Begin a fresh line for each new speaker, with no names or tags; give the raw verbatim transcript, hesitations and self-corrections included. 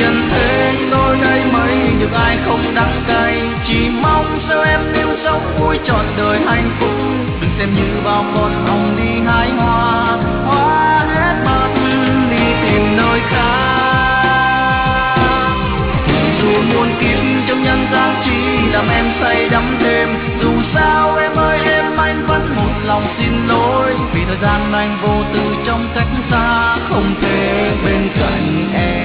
trần thế tôi đây mấy được ai không đắng cay, chỉ mong sao em yêu sống vui trọn đời hạnh phúc, đừng xem như bao con hồng đi hái hoa, hoa hết mất đi tìm nơi khác. Dù muôn kiếp trong nhân gian chỉ làm em say đắm đêm, dù sao em ơi em anh vẫn một lòng xin lỗi, vì thời gian anh vô tư trong cách xa không thể bên cạnh em.